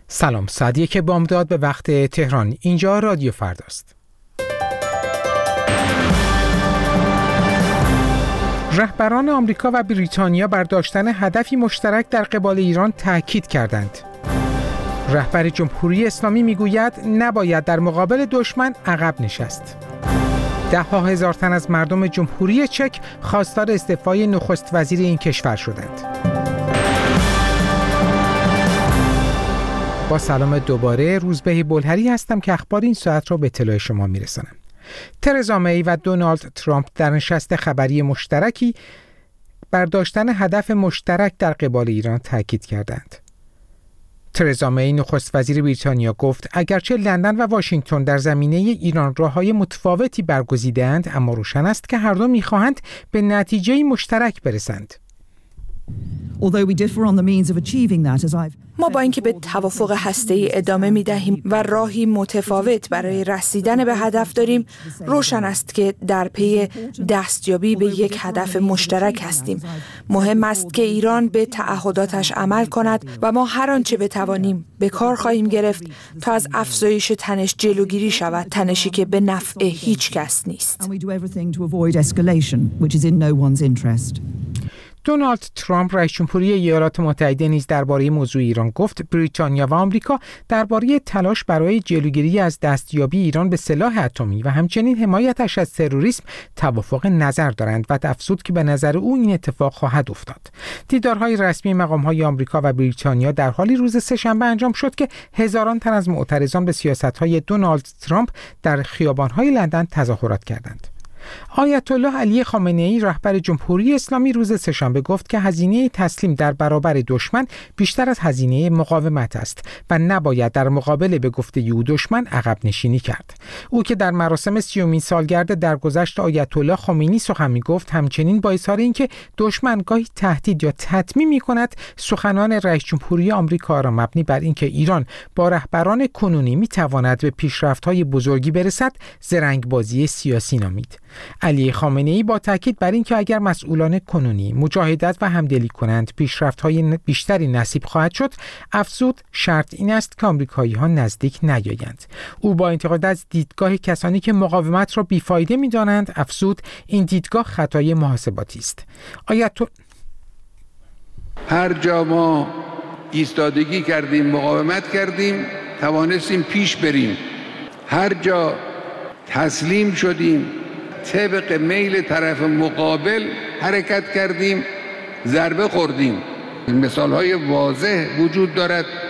سلام، ساعت 1 بامداد به وقت تهران. اینجا رادیو فرداست. رهبران آمریکا و بریتانیا بر داشتن هدفی مشترک در قبال ایران تاکید کردند. رهبر جمهوری اسلامی میگوید نباید در مقابل دشمن عقب نشست. 10,000 تن از مردم جمهوری چک خواستار استعفای نخست وزیر این کشور شدند. با سلام دوباره، روزبه بلهری هستم که اخبار این ساعت را به اطلاع شما میرسانم. ترزا می و دونالد ترامپ در نشست خبری مشترکی بر داشتن هدف مشترک در قبال ایران تاکید کردند. ترزا می نخست وزیر بریتانیا گفت اگرچه لندن و واشنگتن در زمینه ایران راههای متفاوتی برگزیده‌اند، اما روشن است که هر دو می‌خواهند به نتیجه مشترک برسند. ما با اینکه به توافق هسته‌ای ادامه می‌دهیم و راهی متفاوت برای رسیدن به هدف داریم، روشن است که در پی دستیابی به یک هدف مشترک هستیم. مهم است که ایران به تعهداتش عمل کند و ما هر آنچه بتوانیم به کار خواهیم گرفت تا از افزایش تنش جلوگیری شود، تنشی که به نفع هیچ کس نیست. دونالد ترامپ رئیس جمهوری ایالات متحده نیز درباره موضوع ایران گفت بریتانیا و آمریکا درباره تلاش برای جلوگیری از دستیابی ایران به سلاح اتمی و همچنین حمایتش از تروریسم توافق نظر دارند و افزود که به نظر او این اتفاق خواهد افتاد. دیدارهای رسمی مقام‌های آمریکا و بریتانیا در حالی روز سه‌شنبه انجام شد که هزاران تن از معترضان به سیاست‌های دونالد ترامپ در خیابان‌های لندن تظاهرات کردند. آیت الله علی خامنه‌ای رهبر جمهوری اسلامی روز سه‌شنبه گفت که هزینه تسلیم در برابر دشمن بیشتر از هزینه مقاومت است و نباید در مقابل به گفته او دشمن عقب نشینی کرد. او که در مراسم 30مین سالگرد درگذشت آیت الله خمینی سخن می‌گفت، همچنین با اظهار اینکه دشمن گاهی تهدید یا تطمیع می‌کند، سخنان رئیس جمهوری آمریکا را مبنی بر اینکه ایران با رهبران کنونی می‌تواند به پیشرفت‌های بزرگی برسد، زرنگ‌بازی سیاسی نامید. علی خامنه‌ای با تاکید بر اینکه اگر مسئولان کنونی مجاهدت و همدلی کنند، پیشرفت‌های بیشتری نصیب خواهد شد، افزود شرط این است که آمریکایی‌ها نزدیک نیایند. او با انتقاد از دیدگاه کسانی که مقاومت را بیفایده می‌دانند، افزود این دیدگاه خطای محاسباتی است. هر جا ما ایستادگی کردیم، مقاومت کردیم، توانستیم پیش بریم. هر جا تسلیم شدیم، طبق میل طرف مقابل حرکت کردیم، ضربه خوردیم. مثال‌های واضح وجود دارد